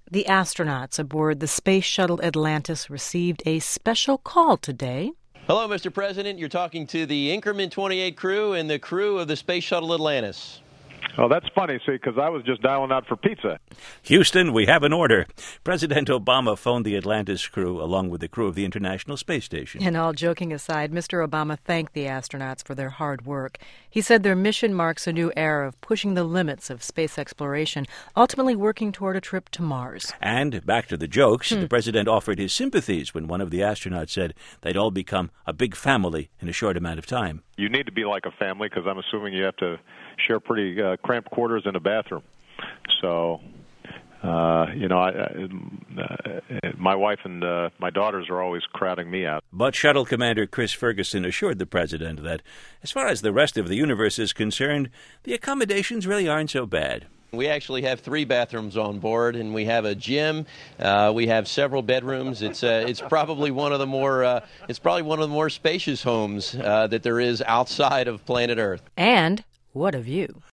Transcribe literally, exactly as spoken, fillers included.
The astronauts aboard the Space Shuttle Atlantis received a special call today. Hello, Mister President. You're talking to the Increment twenty-eight crew and the crew of the Space Shuttle Atlantis. Oh, that's funny, see, because I was just dialing out for pizza. Houston, we have an order. President Obama phoned the Atlantis crew along with the crew of the International Space Station. And all joking aside, Mister Obama thanked the astronauts for their hard work. He said their mission marks a new era of pushing the limits of space exploration, ultimately working toward a trip to Mars. And back to the jokes, hmm. the president offered his sympathies when one of the astronauts said they'd all become a big family in a short amount of time. You need to be like a family because I'm assuming you have to share pretty uh, cramped quarters in a bathroom. So, uh, you know, I, I, uh, my wife and uh, my daughters are always crowding me out. But Shuttle Commander Chris Ferguson assured the president that, as far as the rest of the universe is concerned, the accommodations really aren't so bad. We actually have three bathrooms on board, and we have a gym. Uh, we have several bedrooms. It's uh, it's probably one of the more uh, it's probably one of the more spacious homes uh, that there is outside of planet Earth. And what a view!